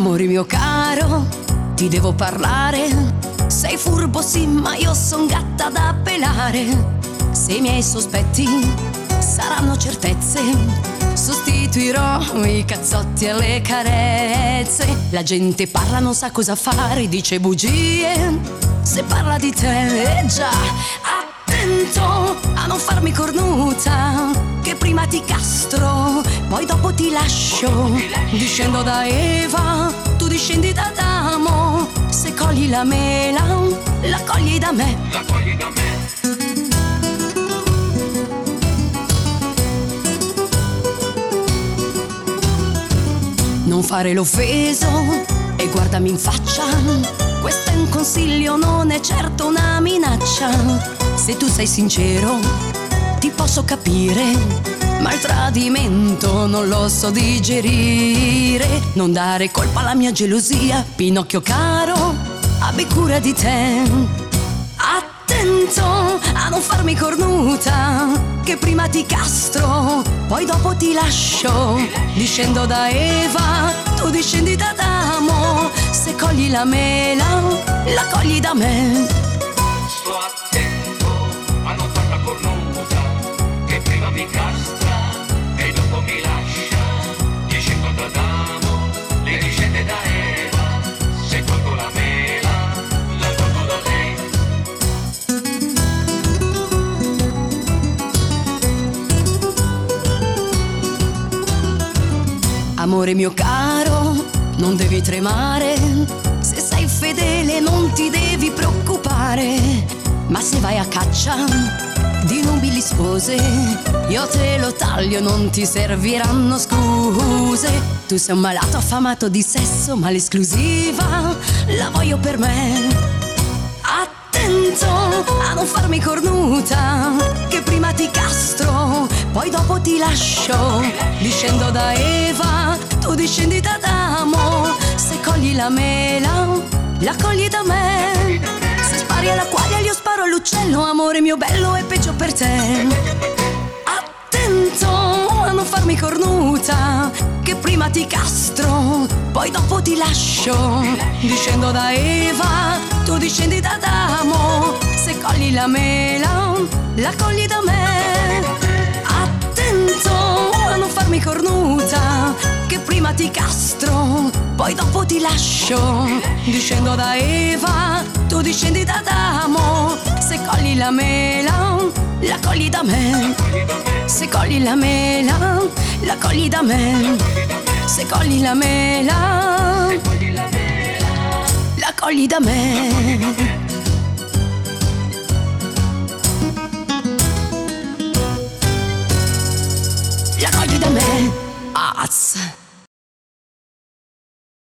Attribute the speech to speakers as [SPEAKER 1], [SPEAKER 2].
[SPEAKER 1] Amore mio caro, ti devo parlare. Sei furbo sì, ma io son gatta da pelare. Se i miei sospetti saranno certezze, sostituirò i cazzotti alle carezze. La gente parla, non sa cosa fare, dice bugie. Se parla di te, già, attento a non farmi cornuta, che prima ti castro, poi dopo ti lascio. Discendo da Eva, tu discendi da Adamo. Se cogli la mela, la cogli da me.
[SPEAKER 2] La cogli da me.
[SPEAKER 1] Non fare l'offeso e guardami in faccia. Questo è un consiglio, non è certo una minaccia. Se tu sei sincero, ti posso capire, ma il tradimento non lo so digerire. Non dare colpa alla mia gelosia, Pinocchio caro, abbi cura di te. Attento a non farmi cornuta, che prima ti castro, poi dopo ti lascio. Discendo da Eva, tu discendi da Adamo. Se cogli la mela, la cogli da me.
[SPEAKER 2] Sto attento a non farla cornuta, che prima mi castra e dopo mi lascia. Discendo da Adamo, lei discende da Eva. Se colgo la mela, la colgo da lei.
[SPEAKER 1] Amore mio caro, non devi tremare. Se sei fedele non ti devi preoccupare. Ma se vai a caccia di nubili spose, io te lo taglio, non ti serviranno scuse. Tu sei un malato affamato di sesso, ma l'esclusiva la voglio per me. Attento a non farmi cornuta, che prima ti castro, poi dopo ti lascio. Discendo da Eva, tu discendi da Adamo. Se cogli la mela, la cogli da me. Se spari alla quaglia, io sparo all'uccello. Amore mio bello, è peggio per te. Attento a non farmi cornuta, che prima ti castro, poi dopo ti lascio. Discendo da Eva, tu discendi da Adamo. Se cogli la mela, la cogli da me. Attento a non farmi cornuta, che prima ti castro, poi dopo ti lascio. Discendo da Eva, tu discendi da Adamo. Se cogli la mela, la cogli da me. Se cogli la mela, la cogli da me. Se cogli la mela, la cogli da me. La cogli da me. Az.